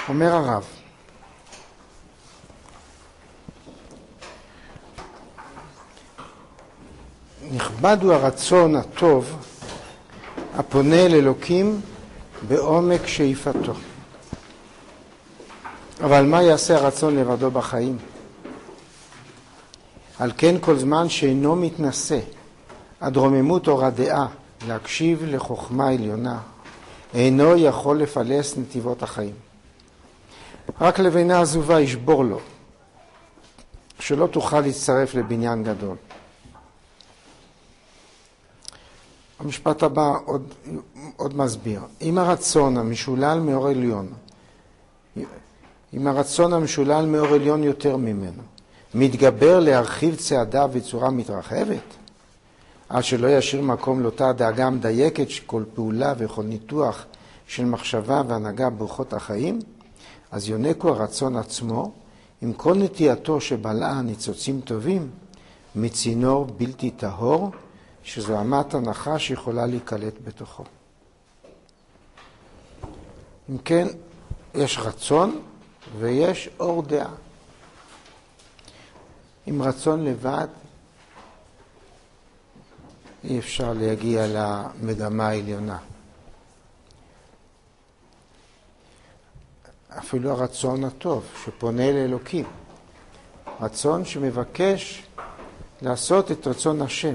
אומר הרב, נכבד הוא הרצון הטוב הפונה אל אלוקים בעומק שאיפתו. אבל מה יעשה הרצון לבדו בחיים? על כן כל זמן שאינו מתנשא עד רוממות אור הדעה להקשיב לחוכמה עליונה, אינו יכול לפלס נתיבות החיים. רק לבנה עזובה ישבור לו, שלא תוכל להצטרף לבניין גדול. המשפט הבא עוד מסביר. אם הרצון המשולל מאור עליון, אם הרצון המשולל מאור עליון יותר ממנו, מתגבר להרחיב צעדיו בצורה מתרחבת, עד שלא ישאיר מקום לאותה דאגה המדייקת שכל פעולה וכל ניתוח של מחשבה והנהגה באורחות החיים, אז יונקו הרצון עצמו עם כל נטייתו שבלעה ניצוצים טובים מצינור בלתי טהור, שזו אמת הנחה שיכולה להיקלט בתוכו. אם כן, יש רצון ויש אור דעה. עם רצון לבד אי אפשר להגיע למגמה העליונה. אפילו הרצון הטוב שפונה לאלוקים, רצון שמבקש לעשות את רצון השם.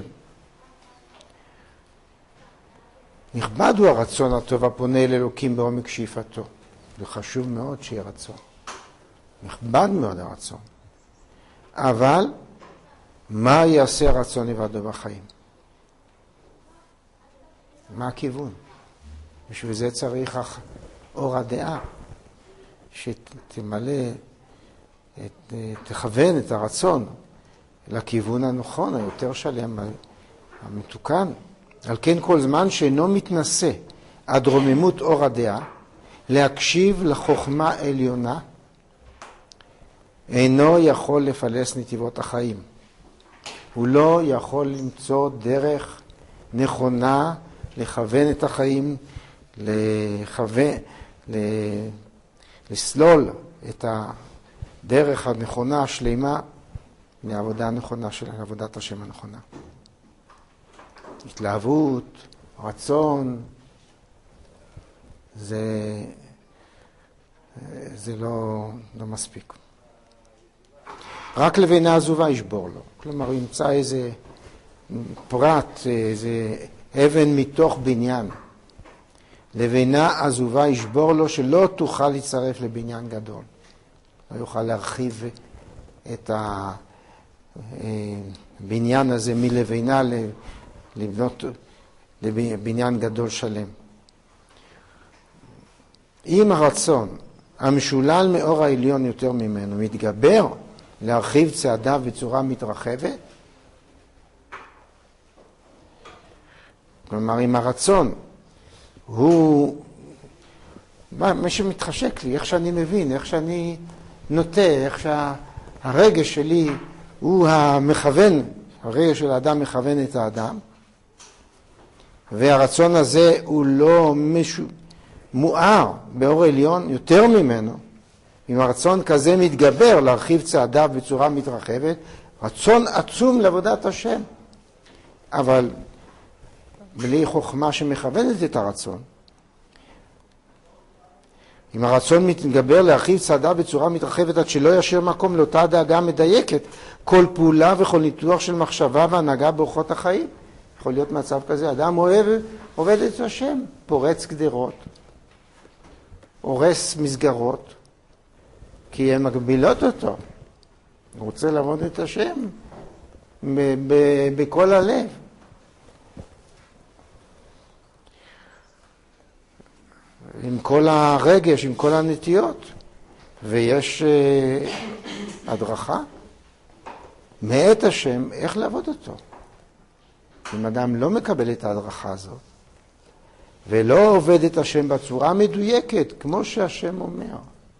נכבד הוא הרצון הטוב הפונה לאלוקים בעומק שאיפתו. זה חשוב מאוד שיהיה רצון. נכבד מאוד הרצון. אבל מה יעשה הרצון לבדו בחיים? מה הכיוון? בשביל זה צריך אור הדעה שתמלא, תכוון את הרצון לכיוון הנכון, היותר שלם, המתוקן. על כן כל זמן שאינו מתנשא עד רוממות אור הדעה, להקשיב לחוכמה עליונה, אינו יכול לפלס נתיבות החיים. הוא לא יכול למצוא דרך נכונה לכוון את החיים, לסלול את הדרך הנכונה השלימה לעבודה הנכונה של עבודת השם הנכונה. התלהבות, רצון, זה לא מספיק. רק לבנה עזובה ישבור לו. כלומר, הוא ימצא איזה פרט, איזה אבן מתוך בניין. לבנה עזובה ישבור לו שלא תוכל להצטרף לבניין גדול. לא יוכל להרחיב את הבניין הזה מלבנה לבנות לבניין גדול שלם. אם הרצון המשולל מאור העליון יותר ממנו מתגבר להרחיב צעדיו בצורה מתרחבת, כלומר אם הרצון הוא מה שמתחשק לי, איך שאני מבין, איך שאני נוטה, איך שהרגש שלי הוא המכוון, הרגש של האדם מכוון את האדם, והרצון הזה הוא לא מואר באור עליון יותר ממנו. אם הרצון כזה מתגבר להרחיב צעדיו בצורה מתרחבת, רצון עצום לעבודת השם, אבל בלי חוכמה שמכוונת את הרצון. אם הרצון מתגבר להרחיב צעדיו בצורה מתרחבת עד שלא ישאיר מקום לאותה דאגה מדייקת, כל פעולה וכל ניתוח של מחשבה והנהגה באורחות החיים. יכול להיות מצב כזה, אדם עובד את השם, פורץ גדרות, הורס מסגרות, כי הן מגבילות אותו. הוא רוצה לעבוד את השם בכל הלב. עם כל הרגש, עם כל הנטיות. ויש הדרכה מאת השם איך לעבוד אותו. אם אדם לא מקבל את ההדרכה הזאת, ולא עובד את השם בצורה מדויקת, כמו שהשם אומר.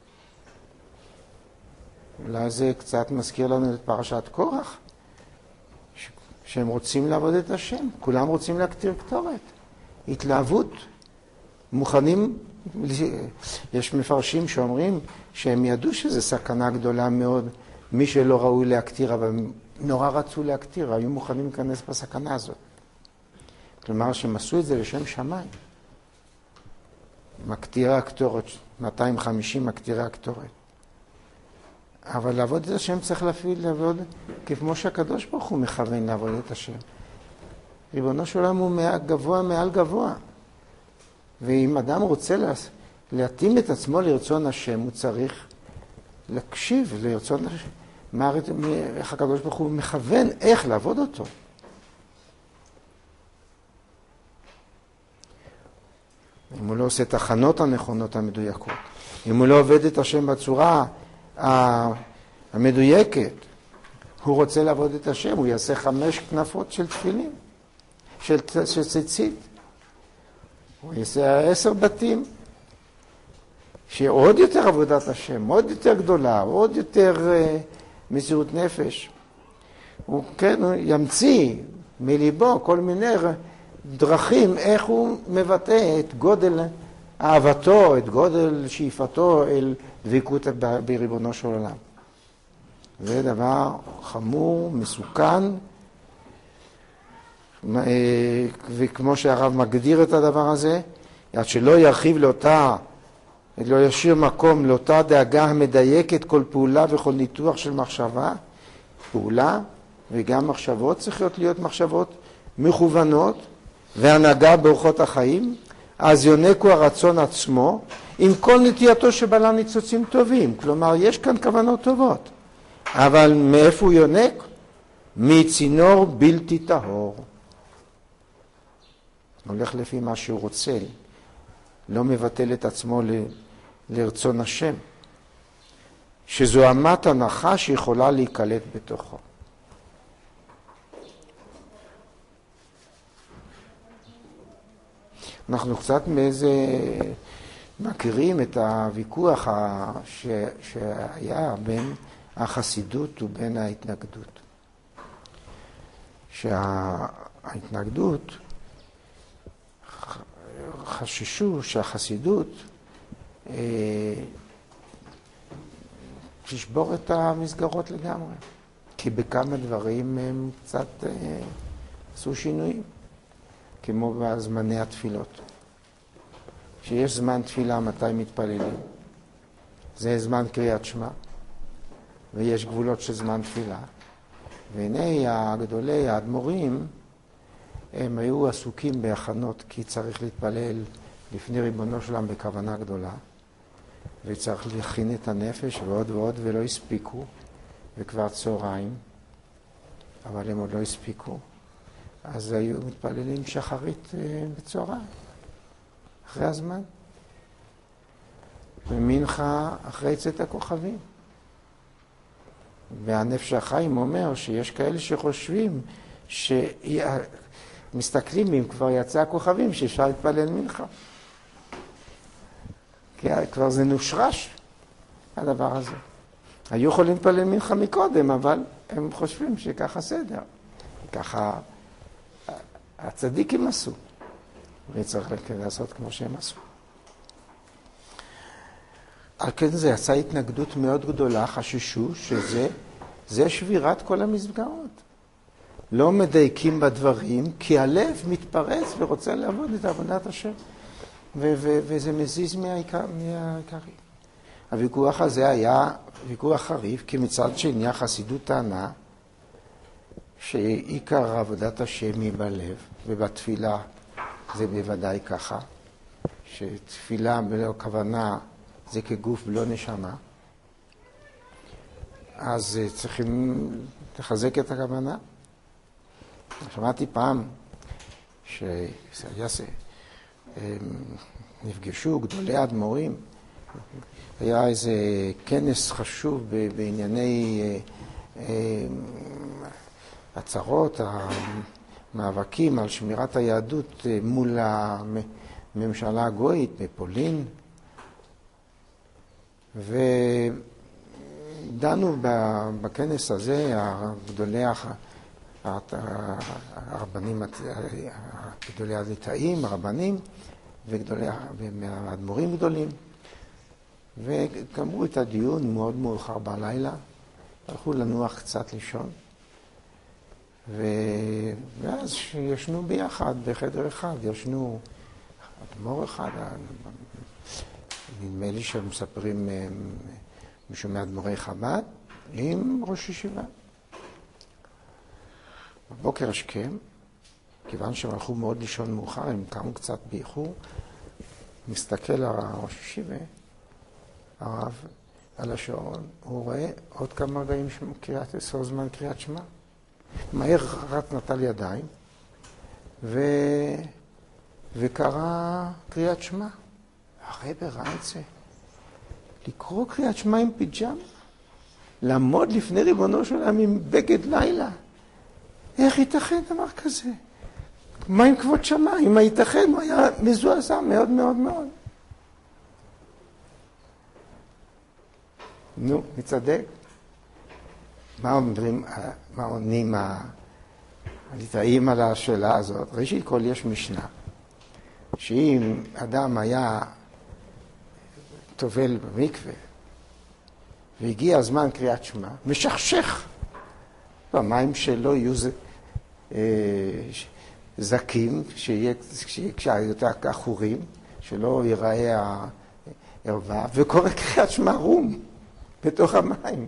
אולי זה קצת מזכיר לנו את פרשת קורח, שהם רוצים לעבוד את השם, כולם רוצים להקטיר קטורת. התלהבות, מוכנים יש מפרשים שאומרים שהם ידעו שזו סכנה גדולה מאוד, מי שלא ראוי להקטיר, אבל נורא רצו להקטיר, היו מוכנים להיכנס בסכנה הזאת. כלומר, שהם עשו את זה לשם שמיים. מקטירי הקטורת, 250 מקטירי הקטורת. אבל לעבוד את השם צריך לעבוד כמו שהקדוש ברוך הוא מכוון לעבוד את השם. ריבונו של עולם הוא גבוה מעל גבוה. ואם אדם רוצה להתאים את עצמו לרצון השם, הוא צריך להקשיב לרצון השם. איך הקדוש ברוך הוא מכוון איך לעבוד אותו. אם הוא לא עושה את ההכנות הנכונות המדויקות, אם הוא לא עובד את השם בצורה המדויקת, הוא רוצה לעבוד את השם, הוא יעשה 5 כנפות של תפילין, של ציצית. הוא יעשה 10 בתים, שעוד יותר עבודת השם, עוד יותר גדולה, עוד יותר מסירות נפש. הוא ימציא מליבו כל מיני דרכים איך הוא מבטא את גודל אהבתו, את גודל שאיפתו אל דבקות בריבונו של עולם. זה דבר חמור, מסוכן, וכמו שהרב מגדיר את הדבר הזה, עד שלא ירחיב לא ישאיר מקום לאותה דאגה המדייקת כל פעולה וכל ניתוח של מחשבה, פעולה וגם מחשבות צריכות להיות מחשבות מכוונות והנהגה באורחות החיים, אז יונקו הרצון עצמו עם כל נטייתו שבעלה ניצוצים טובים. כלומר, יש כאן כוונות טובות. אבל מאיפה הוא יונק? מצינור בלתי טהור. הולך לפי מה שהוא רוצה, לא מבטל את עצמו לרצון השם, שזו אמת הנחה שיכולה להיקלט בתוכו. אנחנו קצת מכירים את הוויכוח שהיה בין החסידות ובין ההתנגדות. שההתנגדות חששו שהחסידות תשבור את המסגרות לגמרי, כי בכמה דברים הם קצת עשו שינויים, כמו בזמני התפילות. שיש זמן תפילה מתי מתפללים, זה זמן קריאת שמע, ויש גבולות של זמן תפילה. והנה הגדולי האדמו"רים, הם היו עסוקים בהכנות, כי צריך להתפלל לפני ריבונו שלם בכוונה גדולה, וצריך להכין את הנפש ועוד ועוד, ולא הספיקו, וכבר צהריים, אבל הם עוד לא הספיקו. אז היו מתפללים שחרית בצהריים, אחרי הזמן. ומנחה אחרי צאת הכוכבים. והנפש החיים אומר שיש כאלה שחושבים מסתכלים אם כבר יצא הכוכבים שאפשר להתפלל מנחה. כי כבר זה נושרש, הדבר הזה. היו יכולים להתפלל מנחה מקודם, אבל הם חושבים שככה סדר. ככה הצדיקים עשו, וצריך לעשות כמו שהם עשו. על כן זה יצא התנגדות מאוד גדולה, חששו שזה שבירת כל המסגרות. לא מדייקים בדברים, כי הלב מתפרץ ורוצה לעבוד את עבודת השם. וזה מזיז מהעיקרים. הוויכוח הזה היה ויכוח חריף, כי מצד שני החסידות טענה שעיקר עבודת השם היא בלב, ובתפילה זה בוודאי ככה, שתפילה בלא כוונה זה כגוף בלא נשמה, אז צריכים לחזק את הכוונה. שמעתי פעם נפגשו גדולי האדמו"רים, היה איזה כנס חשוב בענייני הצהרות, המאבקים על שמירת היהדות מול הממשלה הגויית בפולין, ודנו בכנס הזה גדולי הרבנים, גדולי הליטאים, הרבנים, ומאדמו"רים גדולים, וגמרו את הדיון מאוד מאוחר בלילה, הלכו לנוח קצת לישון, ואז ישנו ביחד בחדר אחד, ישנו אדמו"ר אחד, נדמה לי שהם מספרים מישהו מאדמו"רי חב"ד, עם ראש ישיבה. בבוקר השכם, כיוון שהם הלכו מאוד לישון מאוחר, הם קמו קצת באיחור, מסתכל על ראש ישיבה, הרב, על השעון, הוא רואה עוד כמה רגעים קריאת עשר זמן קריאת שמע. מהר רץ נטל ידיים, וקרא קריאת שמע. הרב ראה את זה. לקרוא קריאת שמע עם פיג'מה, לעמוד לפני ריבונו של עולם עם בגד לילה. איך ייתכן דבר כזה? מה עם כבוד שמיים? מה ייתכן? הוא היה מזועזע מאוד מאוד מאוד. נו, מצדק. מה אומרים, מה עונים הליטאים על השאלה הזאת? ראשית כל יש משנה, שאם אדם היה טובל במקווה, והגיע הזמן קריאת שמע, משכשך. במים שלו יהיו זקים, שיהיה יותר כחורים, שלא ייראה הערווה, וקורא קריאת שמע רום בתוך המים.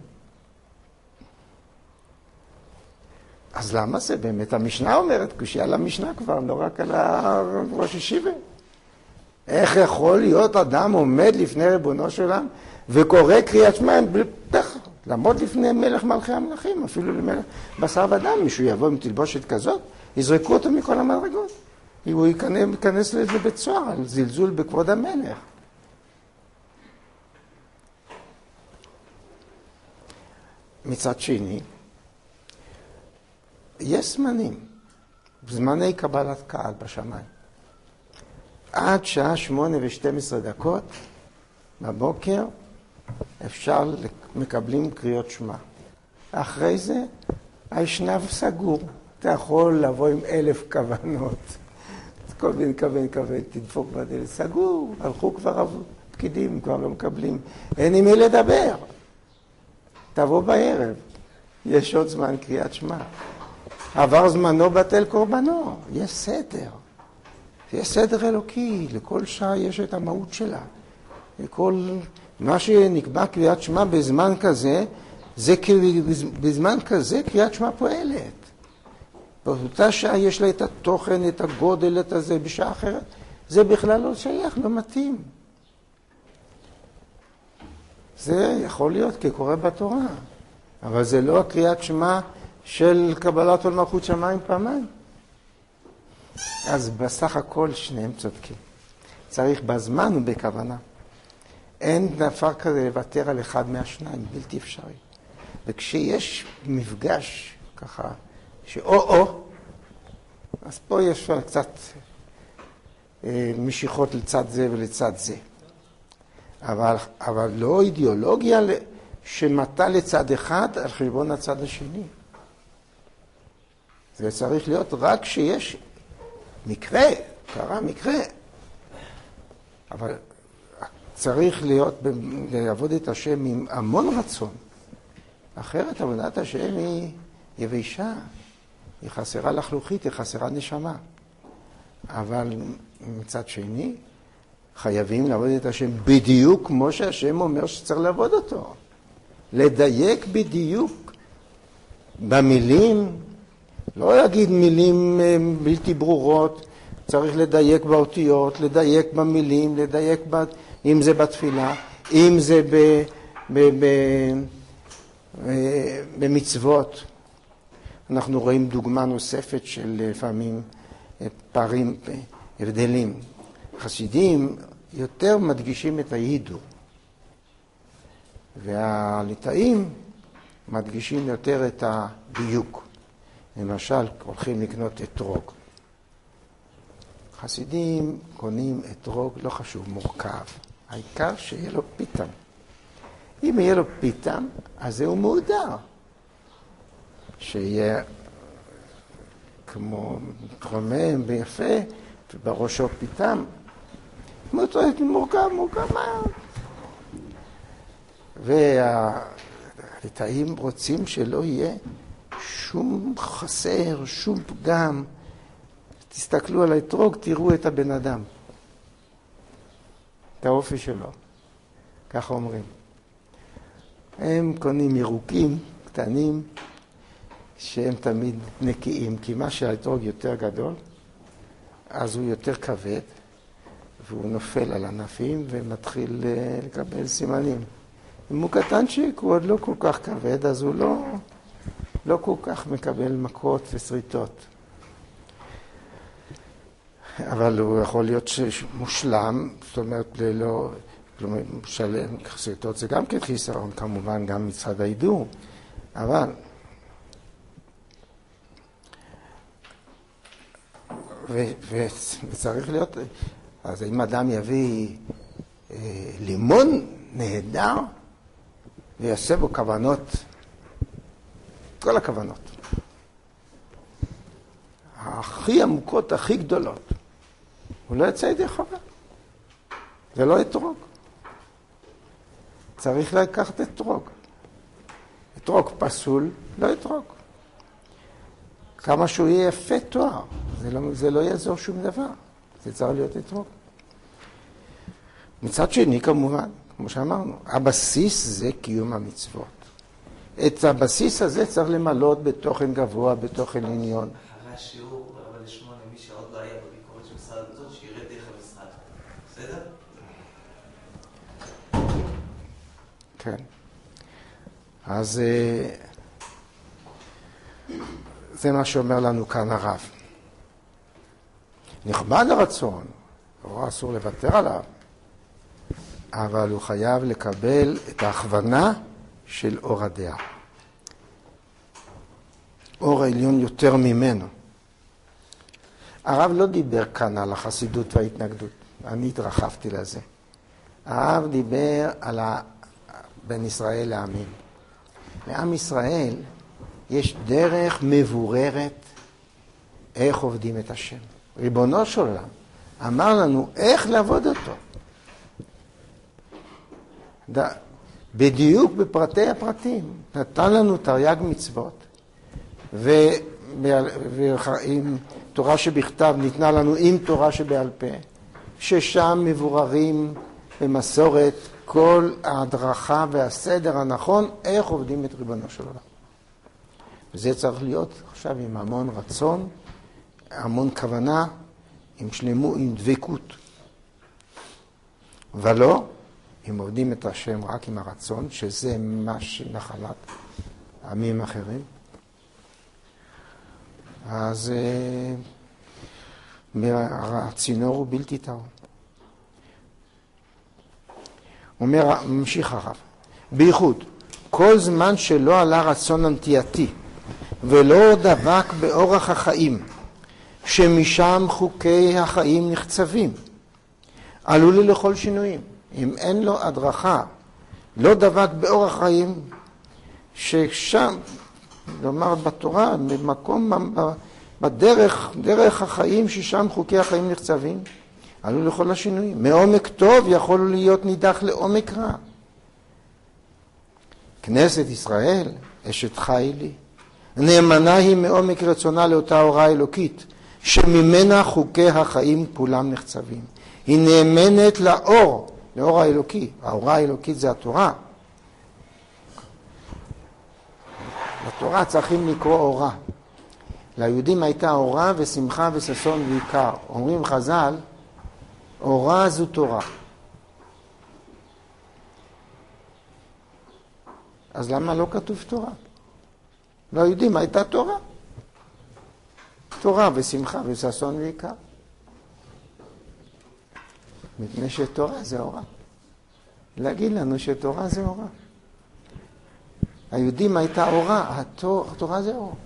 אז למה זה באמת? המשנה אומרת, כשהיה למשנה כבר, לא רק על ראש ישיבה. איך יכול להיות אדם עומד לפני ריבונו של עולם וקורא קריאת שמע לעמוד לפני מלך מלכי המלכים, אפילו למלך בשר ודם, מישהו יבוא עם תלבושת כזאת, יזרקו אותו מכל המדרגות. הוא ייכנס לזה בית סוהר, על זלזול בכבוד המלך. מצד שני, יש זמני קבלת קהל בשמיים. עד שעה 8:12 בבוקר אפשר מקבלים קריאות שמע. אחרי זה, האשנב סגור. אתה יכול לבוא עם 1000 כוונות. כל בין כוון, תדפוק בדלת. סגור, הלכו כבר פקידים, כבר לא מקבלים. אין עם מי לדבר. תבוא בערב. יש עוד זמן קריאת שמע. עבר זמנו בטל קורבנו. יש סדר. יש סדר אלוקי. לכל שעה יש את המהות שלה. לכל מה שנקבע קריאת שמע בזמן כזה, בזמן כזה קריאת שמע פועלת. באותה שעה יש לה את התוכן, את הגודל, את הזה, בשעה אחרת. זה בכלל לא שייך, לא מתאים. זה יכול להיות כקורא בתורה, אבל זה לא הקריאת שמע של קבלת עול מלכות שמיים פעמיים. אז בסך הכל שניהם צודקים. צריך בזמן ובכוונה. אין דבר כזה לוותר על אחד מהשניים, בלתי אפשרי. וכשיש מפגש ככה, שאו, אז פה יש קצת משיכות לצד זה ולצד זה. אבל לא אידיאולוגיה שמטה לצד אחד על חשבון הצד השני. זה צריך להיות רק כשיש מקרה, קרה מקרה. אבל צריך לעבוד את השם עם המון רצון. אחרת עבודת השם היא יבשה, היא חסרה לחלוכית, היא חסרה נשמה. אבל מצד שני, חייבים לעבוד את השם בדיוק כמו שהשם אומר שצריך לעבוד אותו. לדייק בדיוק במילים, לא להגיד מילים בלתי ברורות, צריך לדייק באותיות, לדייק במילים, לדייק אם זה בתפילה, אם זה במצוות. אנחנו רואים דוגמה נוספת של לפעמים פערים, הבדלים. חסידים יותר מדגישים את היידור, והליטאים מדגישים יותר את הדיוק. למשל, הולכים לקנות אתרוג. חסידים קונים אתרוג, לא חשוב, מורכב. העיקר שיהיה לו פיתם. אם יהיה לו פיתם, אז זהו מודר. שיהיה כמו מתרומם ויפה, ובראשו פיתם. מורכב מאוד. והליטאים רוצים שלא יהיה שום חסר, שום פגם. תסתכלו על האתרוג, תראו את הבן אדם. את האופי שלו. ככה אומרים. הם קונים ירוקים קטנים, שהם תמיד נקיים, כי מה שהאתרוג יותר גדול, אז הוא יותר כבד, והוא נופל על ענפים ומתחיל לקבל סימנים. אם הוא קטנצ'יק, הוא עוד לא כל כך כבד, אז הוא לא כל כך מקבל מכות וסריטות. אבל הוא יכול להיות מושלם, זאת אומרת, ללא, כלומר, שלם, סריטות זה גם כן חיסרון, כמובן, גם מצד ההידור, אבל וצריך להיות, אז אם אדם יביא לימון נהדר ויעשה בו כוונות, כל הכוונות, הכי עמוקות, הכי גדולות, הוא לא יצא ידי חובה. זה לא אתרוג. צריך לקחת אתרוג. אתרוג פסול, לא אתרוג. כמה שהוא יהיה יפה תואר, זה לא יעזור שום דבר. זה צריך להיות אתרוג. מצד שני, כמובן, כמו שאמרנו, הבסיס זה קיום המצוות. את הבסיס הזה צריך למלות בתוכן גבוה, בתוכן עניון. אחרי השיעור, אבל לשמוע למי שעוד לא היה בביקורת של משרד הדתות, שירד דרך המשרד. בסדר? כן. אז זה מה שאומר לנו כאן הרב. נכבד הרצון, לא אסור לוותר עליו, אבל הוא חייב לקבל את ההכוונה של אור הדעה. אור העליון יותר ממנו. הרב לא דיבר כאן על החסידות וההתנגדות, אני התרחבתי לזה. הרב דיבר על בין ישראל לעמים. לעם ישראל יש דרך מבוררת איך עובדים את השם. ריבונו של עולם אמר לנו איך לעבוד אותו. בדיוק בפרטי הפרטים. נתן לנו תרי"ג מצוות, ועם תורה שבכתב ניתנה לנו עם תורה שבעל פה, ששם מבוררים במסורת כל ההדרכה והסדר הנכון איך עובדים את ריבונו של עולם. וזה צריך להיות עכשיו עם המון רצון, המון כוונה, עם שלמות, עם דבקות. ולא, אם עובדים את השם רק עם הרצון, שזה מה שנחלת עמים אחרים, אז הצינור הוא בלתי טהור. אומר, ממשיך הרב, בייחוד, כל זמן שלא עלה רצון הנטייתי, ולא דבק באורח החיים, שמשם חוקי החיים נחצבים, עלול לי לכל שינויים. אם אין לו הדרכה, לא דבק באורח חיים, ששם, לומר בתורה, במקום, בדרך, דרך החיים, ששם חוקי החיים נחצבים, עלול לכל השינויים. מעומק טוב יכול להיות נידח לעומק רע. כנסת ישראל, אשת חילי, נאמנה היא מעומק רצונה לאותה הוראה אלוקית, שממנה חוקי החיים כולם נחצבים. היא נאמנת לאור, לאור האלוקי. האור האלוקית זה התורה. לתורה צריכים לקרוא אורה. ליהודים הייתה אורה ושמחה וששון ועיקר. אומרים חז"ל, אורה זו תורה. אז למה לא כתוב תורה? ליהודים הייתה תורה. תורה ושמחה וששון ועיקר. מפני שתורה זה אורה. להגיד לנו שתורה זה אורה. היהודים הייתה אורה, התורה זה אור.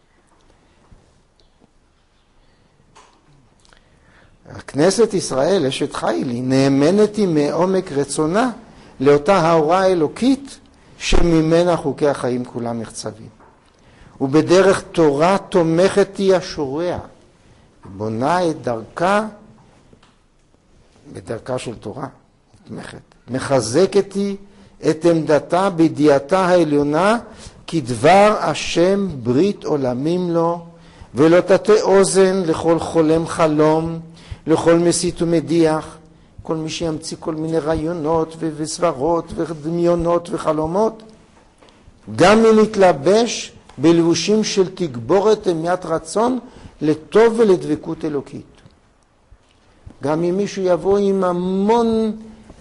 כנסת ישראל, אשת חילי, נאמנת היא מעומק רצונה לאותה ההוראה האלוקית שממנה חוקי החיים כולם נחצבים. ובדרך תורה תומכת היא השורע, בונה את דרכה בדרכה של תורה, נתמכת. מחזקת היא את עמדתה בידיעתה העליונה, כי דבר השם ברית עולמים לו, ולא תטה אוזן לכל חולם חלום, לכל מסית ומדיח, כל מי שימציא כל מיני רעיונות וסברות ודמיונות וחלומות, גם אם יתלבש בלבושים של תגבורת המיית רצון לטוב ולדבקות אלוקית. גם אם מישהו יבוא עם המון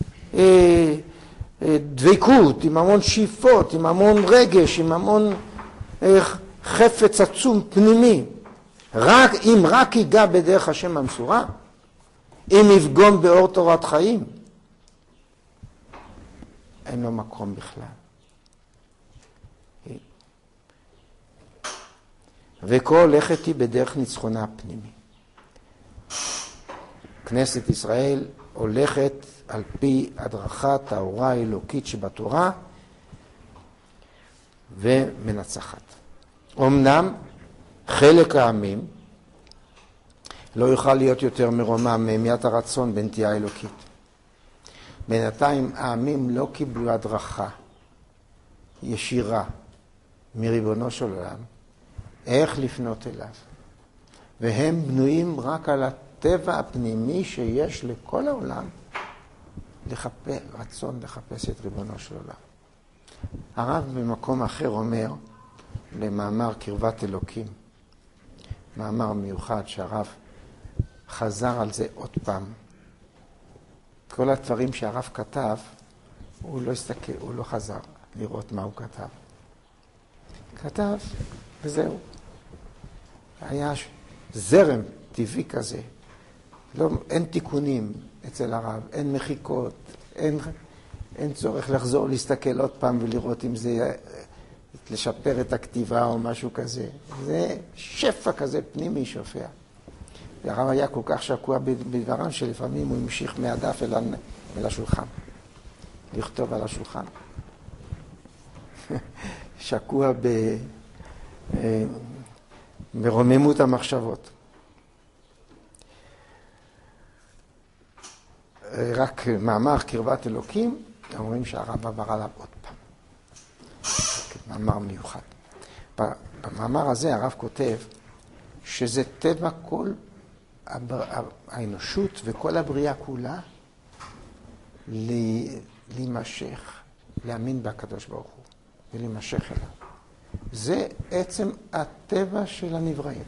דבקות, עם המון שאיפות, עם המון רגש, עם המון חפץ עצום פנימי, אם רק ייגע בדרך השם המסורה, אם יפגום באור תורת חיים, אין לו מקום בכלל. וכה הולכת היא בדרך ניצחונה הפנימי. כנסת ישראל הולכת על פי הדרכת ההוראה האלוקית שבתורה ומנצחת. אמנם חלק העמים לא יוכל להיות יותר מרומם מהמיית הרצון בנטייה אלוקית. בינתיים העמים לא קיבלו הדרכה ישירה מריבונו של עולם איך לפנות אליו. והם בנויים רק על הטבע הפנימי שיש לכל העולם רצון לחפש את ריבונו של עולם. הרב במקום אחר אומר, למאמר קרבת אלוקים, מאמר מיוחד שהרב חזר על זה עוד פעם. כל הדברים שהרב כתב, הוא לא הסתכל, הוא לא חזר לראות מה הוא כתב. כתב וזהו. היה זרם טבעי כזה. לא, אין תיקונים אצל הרב, אין מחיקות, אין צורך לחזור להסתכל עוד פעם ולראות אם זה לשפר את הכתיבה או משהו כזה. זה שפע כזה פנימי שופע. והרב היה כל כך שקוע בדברם שלפעמים הוא המשיך מהדף אל השולחן. לכתוב על השולחן. שקוע ברוממות המחשבות. רק מאמר קרבת אלוקים, אומרים שהרב עבר עליו עוד פעם. מאמר מיוחד. במאמר הזה הרב כותב שזה טבע כל האנושות וכל הבריאה כולה להימשך, להאמין בקדוש ברוך הוא ולהימשך אליו. זה עצם הטבע של הנבראים.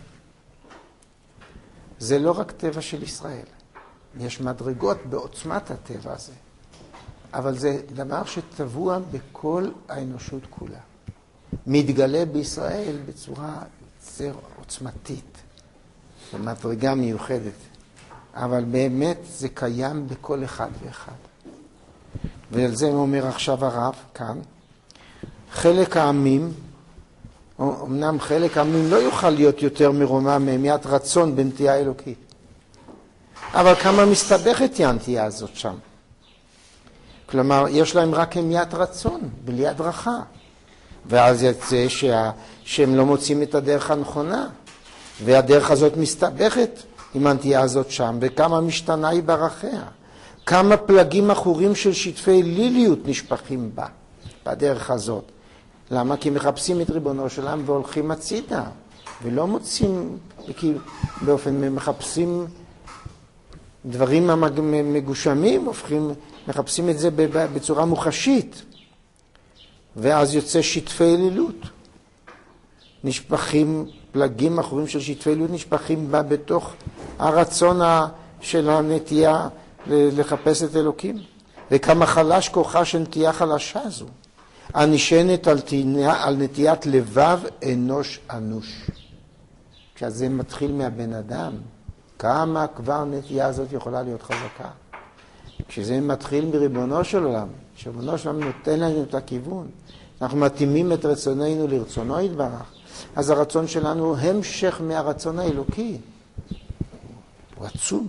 זה לא רק טבע של ישראל. יש מדרגות בעוצמת הטבע הזה. אבל זה דבר שטבוע בכל האנושות כולה. מתגלה בישראל בצורה יותר עוצמתית. במדרגה מיוחדת. אבל באמת זה קיים בכל אחד ואחד. ועל זה אומר עכשיו הרב כאן. חלק העמים, אמנם חלק העמים לא יוכל להיות יותר מרומם מהמיית רצון בנטייה אלוקית. אבל כמה מסתבכת היא הנטייה הזאת שם. כלומר, יש להם רק המיית רצון, בלי הדרכה. ואז יצא שהם לא מוצאים את הדרך הנכונה. והדרך הזאת מסתבכת עם הנטייה הזאת שם, וכמה משתנה היא ברחיה. כמה פלגים אחורים של שטפי ליליות נשפכים בה, בדרך הזאת. למה? כי מחפשים את ריבונו של עולם והולכים הצידה, ולא מוצאים, באופן מחפשים דברים מגושמים, מחפשים את זה בצורה מוחשית. ואז יוצא שטפי לילות. נשפכים, פלגים אחורים של שטפי לילות נשפכים בה בתוך הרצון של הנטייה לחפש את אלוקים. וכמה חלש כוחה של נטייה חלשה זו. הנשענת על נטיית לבב אנוש אנוש. כשזה מתחיל מהבן אדם, כמה כבר נטייה הזאת יכולה להיות חזקה. כשזה מתחיל מריבונו של עולם, שריבונו של עולם נותן לנו את הכיוון, אנחנו מתאימים את רצוננו לרצונו יתברך, אז הרצון שלנו הוא המשך מהרצון האלוקי. הוא עצום.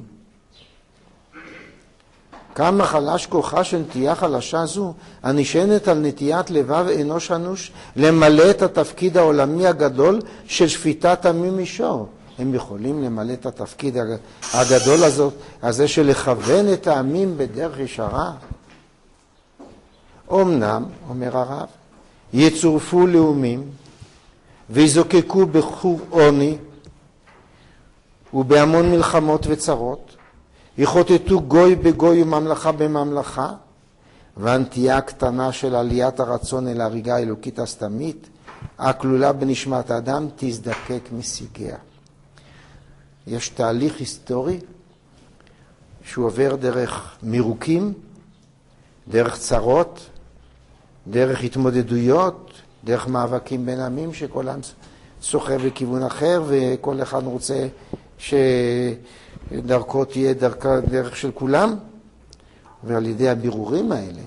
כמה חלש כוחה של נטייה חלשה זו, הנשענת על נטיית לבב אנוש אנוש, למלא את התפקיד העולמי הגדול של שפיטת עמים מישור. הם יכולים למלא את התפקיד הגדול הזה של לכוון את העמים בדרך ישרה? אמנם, אומר הרב, יצורפו לאומים ויזוקקו בחור עוני ובהמון מלחמות וצרות, יחוטטו גוי בגוי וממלכה בממלכה, והנטייה הקטנה של עליית הרצון אל ההריגה האלוקית הסתמית, הכלולה בנשמת האדם, תזדקק משיגיה. יש תהליך היסטורי שהוא עובר דרך מירוקים, דרך צרות, דרך התמודדויות, דרך מאבקים בין עמים שכל עם סוחב בכיוון אחר, וכל אחד רוצה שדרכו תהיה דרך של כולם, ועל ידי הבירורים האלה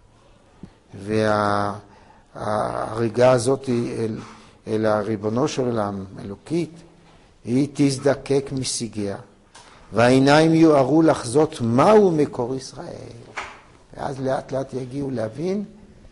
וההריגה הזאת אל הריבונו של עולם, אלוקית, היא תזדקק משיגיה, והעיניים יוארו לחזות מהו מקור ישראל. ואז לאט לאט יגיעו להבין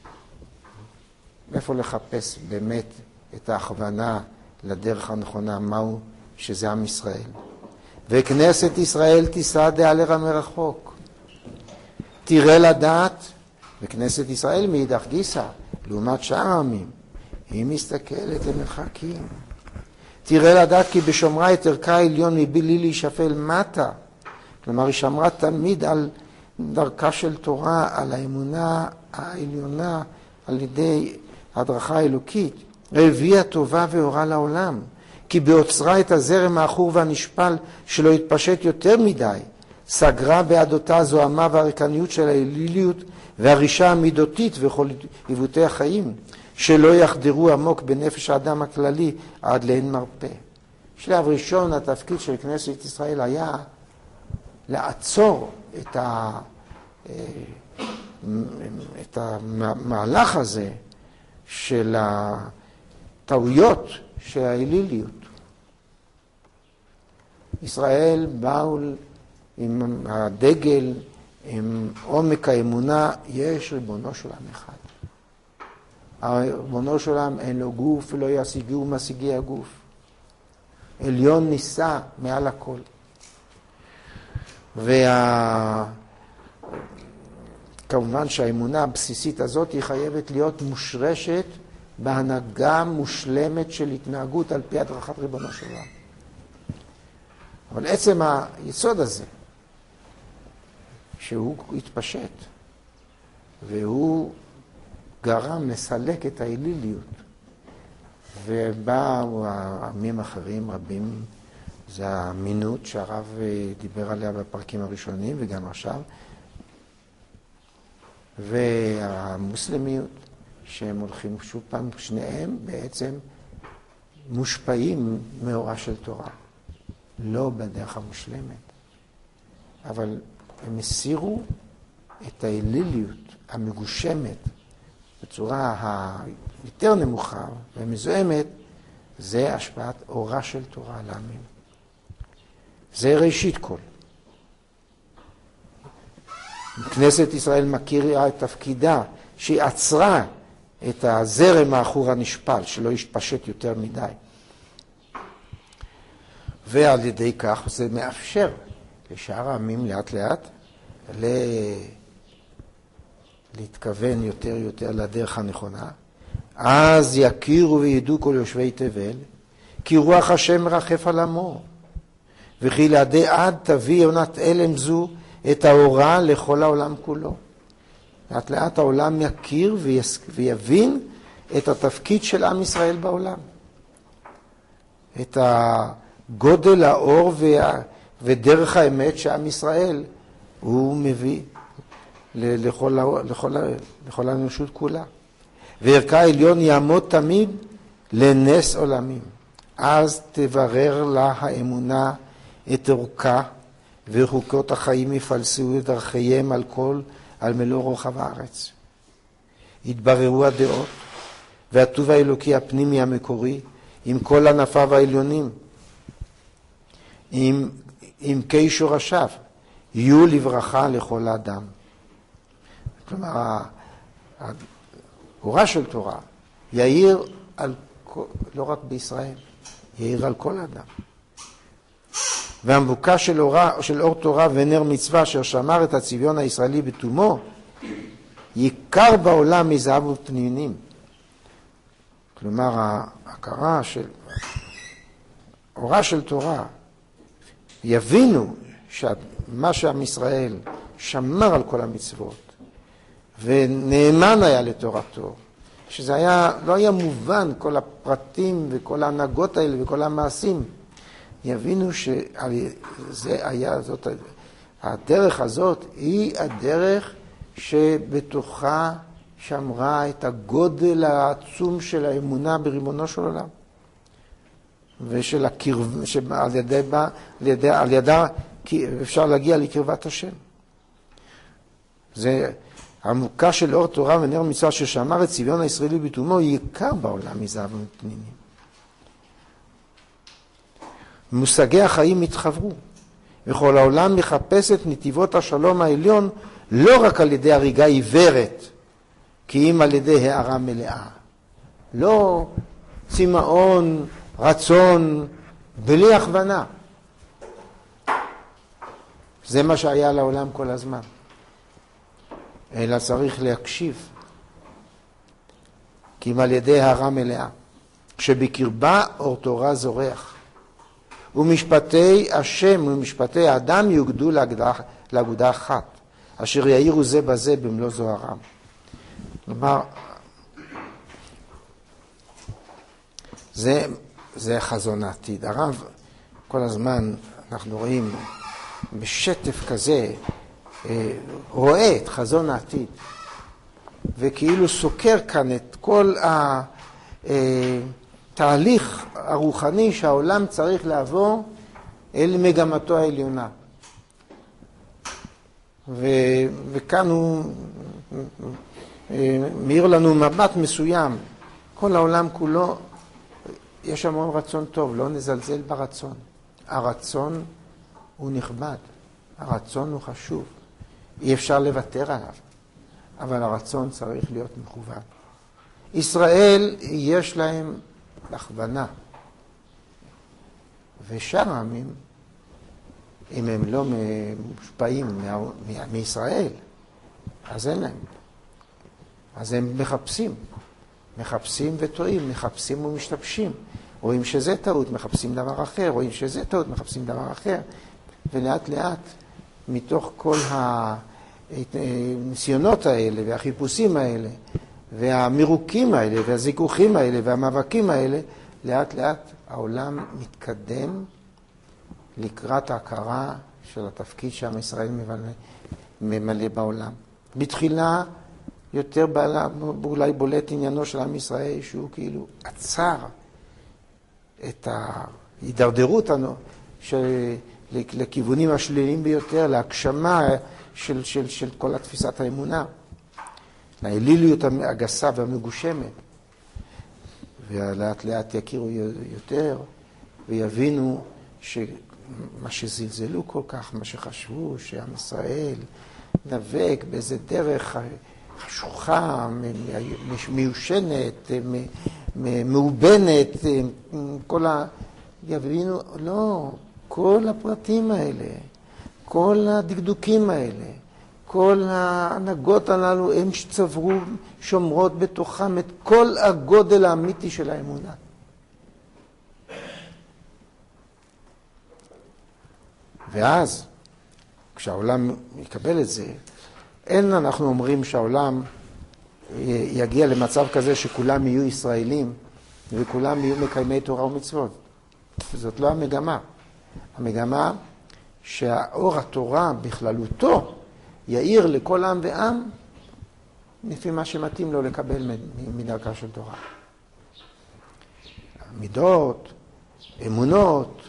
איפה לחפש באמת את ההכוונה לדרך הנכונה, מהו שזה עם ישראל. וכנסת ישראל תישא דעלרא מרחוק, תראה לדעת, וכנסת ישראל מאידך גיסא, לעומת שאר העמים, היא מסתכלת למרחקים. תראה לדעת כי בשומרה את ערכה העליון מבלי להישפל מטה. כלומר, היא שמרה תמיד על דרכה של תורה, על האמונה העליונה, על ידי הדרכה האלוקית. הביאה טובה ואורה לעולם, כי בעוצרה את הזרם האחור והנשפל שלא יתפשט יותר מדי, סגרה בעד אותה זוהמה והריקניות של האליליות והרישה המידותית וכל עיוותי החיים, שלא יחדרו עמוק בנפש האדם הכללי עד לאין מרפא. שלב ראשון, התפקיד של כנסת ישראל היה לעצור את המהלך הזה של הטעויות של האליליות. ישראל באו עם הדגל, עם עומק האמונה, יש ריבונו של עולם אחד. הריבונו של עולם אין לו גוף, לא ישיגו משיגי הגוף. עליון נישא מעל הכל. כמובן שהאמונה הבסיסית הזאת היא חייבת להיות מושרשת בהנהגה מושלמת של התנהגות על פי הדרכת ריבונו של עולם. אבל עצם היסוד הזה, שהוא התפשט, והוא גרם לסלק את האליליות, ובאו העמים אחרים רבים, זה האמינות שהרב דיבר עליה בפרקים הראשונים וגם עכשיו, והמוסלמיות שהם הולכים שוב פעם, שניהם בעצם מושפעים מאורה של תורה, לא בדרך המושלמת, אבל הם הסירו את האליליות המגושמת בצורה היותר נמוכה ומזוהמת, זה השפעת אורה של תורה על העמים. זה ראשית כל. כנסת ישראל מכירה את תפקידה שהיא עצרה את הזרם האחור הנשפל, שלא יתפשט יותר מדי. ועל ידי כך זה מאפשר לשאר העמים לאט לאט להתכוון יותר לדרך הנכונה. אז יכירו וידעו כל יושבי תבל, כי רוח השם מרחף על עמו, וכי לעדי עד תביא עונת אלם זו את האורה לכל העולם כולו. לאט לאט העולם יכיר ויבין את התפקיד של עם ישראל בעולם. את הגודל האור ודרך האמת שעם ישראל הוא מביא לכל האנושות כולה. וערכה העליון יעמוד תמיד לנס עולמים. אז תברר לה האמונה את עורכה, וחוקות החיים יפלסו את דרכיהם על מלוא רוחב הארץ. יתבררו הדעות, והטוב האלוקי הפנימי המקורי, עם כל ענפיו העליונים, עם קי שורשיו, יהיו לברכה לכל האדם. כלומר, האורה של תורה יאיר לא רק בישראל, יאיר על כל האדם. והמבוקש של אור תורה ונר מצווה אשר שמר את הצביון הישראלי בתומו, יקר בעולם מזהב ופנינים. כלומר, ההכרה של אורה של תורה, יבינו שמה שעם ישראל שמר על כל המצוות, ונאמן היה לתורתו, שזה לא היה מובן, כל הפרטים וכל ההנהגות האלה וכל המעשים, יבינו שהדרך הזאת היא הדרך שבתוכה שמרה את הגודל העצום של האמונה בריבונו של עולם. ושל הקרב, על ידה אפשר להגיע לקרבת השם. זה המוקש של אור תורה ונר מצווה ששמר את צביון הישראלי בתומו, יקר בעולם מזהב ופנינים. מושגי החיים התחברו, וכל העולם מחפש את נתיבות השלום העליון לא רק על ידי הריגה עיוורת, כי אם על ידי הערה מלאה. לא צמאון, רצון, בלי הכוונה. זה מה שהיה לעולם כל הזמן. אלא צריך להקשיב, כי אם על ידי הערה מלאה, שבקרבה אור תורה זורח. ומשפטי השם ומשפטי האדם יוגדו לאגודה אחת, אשר יאירו זה בזה במלוא זוהרם. כלומר, זה חזון העתיד. הרב, כל הזמן אנחנו רואים בשטף כזה, רואה את חזון העתיד, וכאילו סוקר כאן את כל התהליך הרוחני שהעולם צריך לעבור אל מגמתו העליונה. וכאן הוא מאיר לנו מבט מסוים. כל העולם כולו, יש המון רצון טוב, לא נזלזל ברצון. הרצון הוא נכבד, הרצון הוא חשוב. אי אפשר לוותר עליו, אבל הרצון צריך להיות מכוון. ישראל יש להם הכוונה, ושאר העמים, אם הם לא מושפעים מישראל, אז אין להם. אז הם מחפשים וטועים, מחפשים ומשתבשים. רואים שזה טעות, מחפשים דבר אחר, רואים שזה טעות, מחפשים דבר אחר. ולאט לאט, מתוך כל הניסיונות האלה והחיפושים האלה, והמירוקים האלה והזיכוכים האלה והמאבקים האלה, לאט לאט העולם מתקדם לקראת ההכרה של התפקיד שעם ישראל ממלא בעולם. בתחילה יותר אולי בולט עניינו של עם ישראל, שהוא כאילו עצר את ההידרדרות לכיוונים השליליים ביותר, להגשמה של כל התפיסת האמונה, לאליליות הגסה והמגושמת. ולאט לאט יכירו יותר ויבינו שמה שזלזלו כל כך, מה שחשבו, שעם ישראל נאבק באיזה דרך חשוכה, מיושנת, מאובנת, יבינו, לא, כל הפרטים האלה, כל הדקדוקים האלה, כל ההנהגות הללו, הם שצברו, שומרות בתוכם את כל הגודל האמיתי של האמונה. ואז, כשהעולם יקבל את זה, אין אנחנו אומרים שהעולם יגיע למצב כזה שכולם יהיו ישראלים וכולם יהיו מקיימי תורה ומצוות. זאת לא המגמה. המגמה שהאור התורה בכללותו יאיר לכל עם ועם לפי מה שמתאים לו לקבל מדרכה של תורה. מידות, אמונות,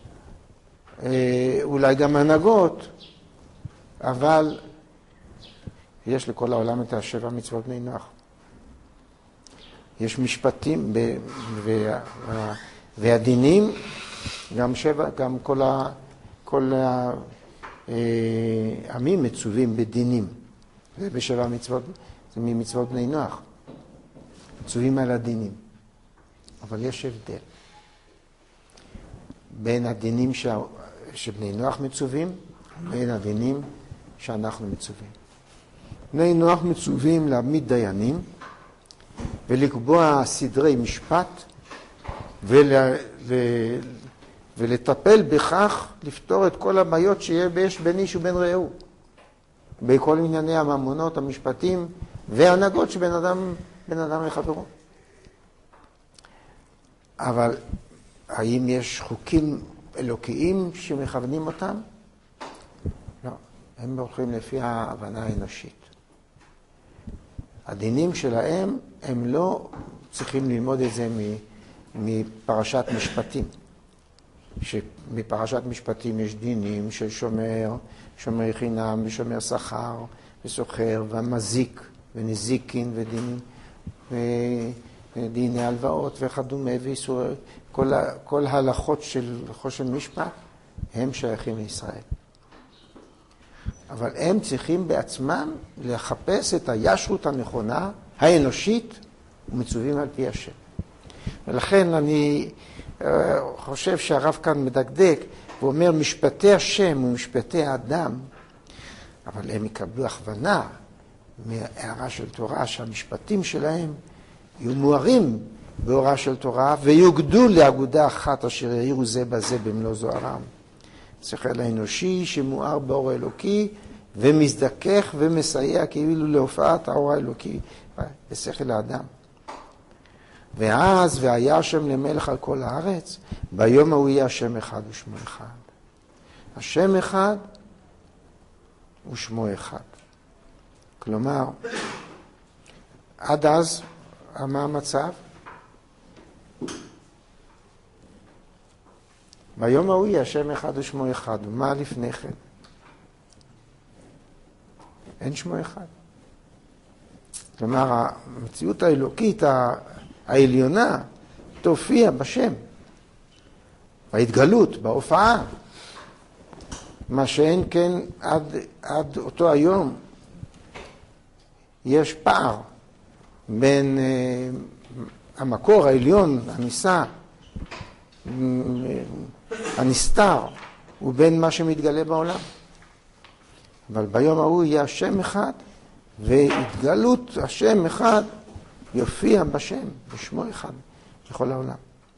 אולי גם הנהגות, אבל יש לכל העולם את 7 מצוות בני נוח. יש משפטים והדינים, גם כל העמים מצווים בדינים. זה ב7 מצוות, זה ממצוות בני נוח. מצווים על הדינים. אבל יש הבדל בין הדינים שבני נוח מצווים, ואין הדינים שאנחנו מצווים. בני נוח מצווים להעמיד דיינים, ולקבוע סדרי משפט, ולטפל בכך, לפתור את כל הבעיות שיש בין איש ובין רעהו. בכל ענייני הממונות, המשפטים וההנהגות שבין אדם לחברו. אבל האם יש חוקים אלוקיים שמכוונים אותם? לא, הם הולכים לפי ההבנה האנושית. הדינים שלהם, הם לא צריכים ללמוד את זה מפרשת משפטים. שמפרשת משפטים יש דינים של שומר חינם ושומר שכר וסוחר ומזיק ונזיקין ודינים ודיני הלוואות וכדומה ואיסור. כל ההלכות של חושן משפט הם שייכים לישראל. אבל הם צריכים בעצמם לחפש את הישרות הנכונה, האנושית, ומצווים על פי השם. ולכן אני חושב שהרב כאן מדקדק, ואומר משפטי השם ומשפטי האדם, אבל הם יקבלו הכוונה מהערה של תורה, שהמשפטים שלהם יהיו מוארים בהוראה של תורה, ויוגדו לאגודה אחת אשר יאירו זה בזה במלוא זוהרם. שכל האנושי שמואר באור האלוקי, ומזדכך ומסייע כאילו להופעת האור האלוקי בשכל האדם. ואז והיה השם למלך על כל הארץ, ביום ההוא יהיה השם אחד ושמו אחד. השם אחד ושמו אחד. כלומר, עד אז, מה המצב? ביום ההוא יהיה השם אחד ושמו אחד. ומה לפני כן? אין שמו אחד. כלומר, המציאות האלוקית העליונה תופיע בשם, בהתגלות, בהופעה. מה שאין כן עד אותו היום, יש פער בין המקור העליון, הניסה, הנסתר, ובין מה שמתגלה בעולם. אבל ביום ההוא יהיה השם אחד, והתגלות השם אחד יופיע בשם, בשמו אחד, בכל העולם.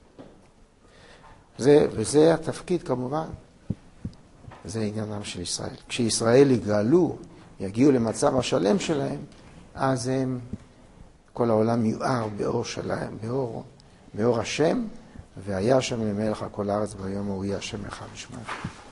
וזה התפקיד כמובן. זה עניינם של ישראל. כשישראל יגאלו, יגיעו למצב השלם שלהם, אז כל העולם יואר באור שלהם, באור השם, והיה השם למלך על כל הארץ ביום ההוא יהיה השם אחד ושמו אחד.